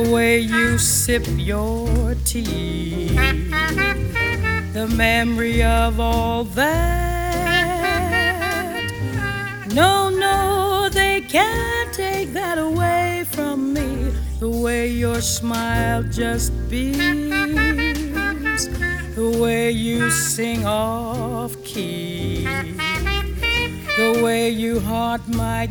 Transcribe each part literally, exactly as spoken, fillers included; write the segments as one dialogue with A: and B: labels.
A: way you sip your tea, the memory of all that. No, no, they can't take that away from me. The way your smile just beams, the way you sing off key, the way you haunt my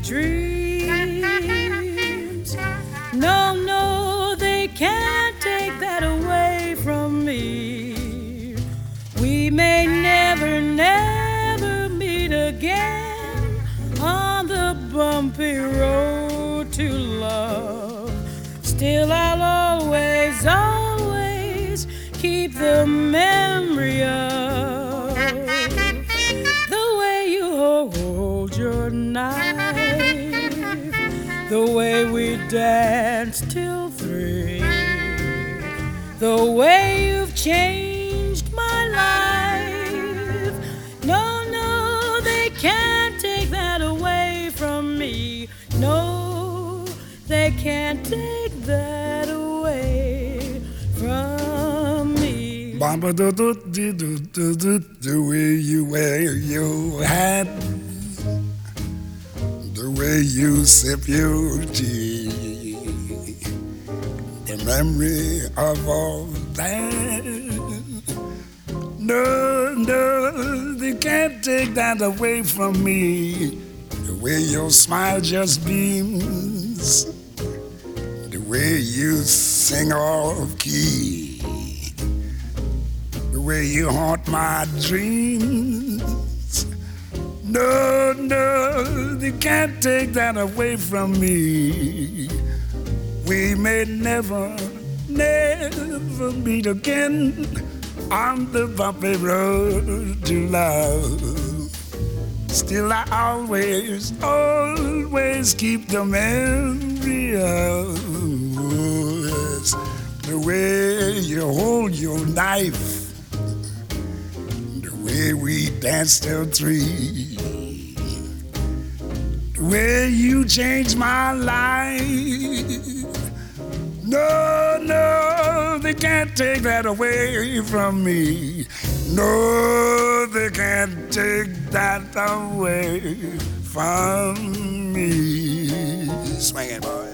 A: dreams. No, no, they can't take that away from me. We may never, never meet again on the bumpy road to love. Still I'll always, always keep the memory of the way you hold your knife, the way we danced till three, the way you've changed my life. No, no, they can't take that away from me. No, they can't take that away from me.
B: Bamba do do do do do do, the way you wear your hat, the way you sip your tea, the memory of all that. No, no, they can't take that away from me. The way your smile just beams, the way you sing off key, the way you haunt my dreams. No, no, they can't take that away from me. We may never, never meet again on the bumpy road to love. Still I always, always keep the memory of the way you hold your knife, the way we danced till three, the way you changed my life. No, no, they can't take that away from me. No, they can't take that away from me. Swing it, boys.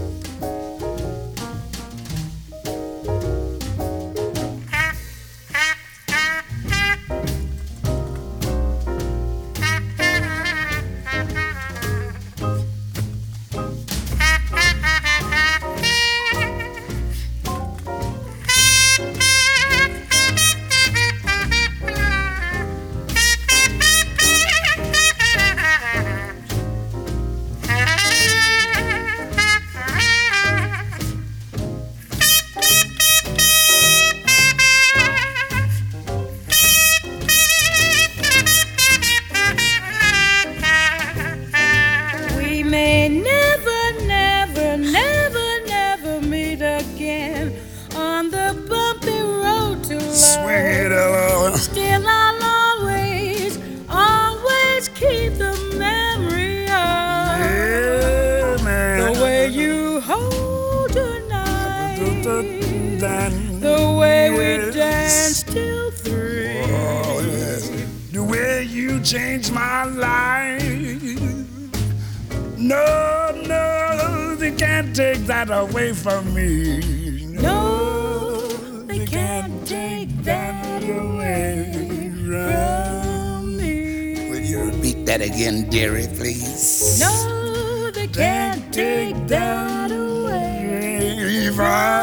A: Still I'll always, always keep the memory of
B: Yeah, man.
A: the way you hold your knife, the way we danced till three,
B: Oh, yes. The way you changed my life. No, no, they can't take that away from me.
A: no, they can't take that away from me.
B: Will you repeat that again, dearie, please?
A: No, they can't take that away
B: from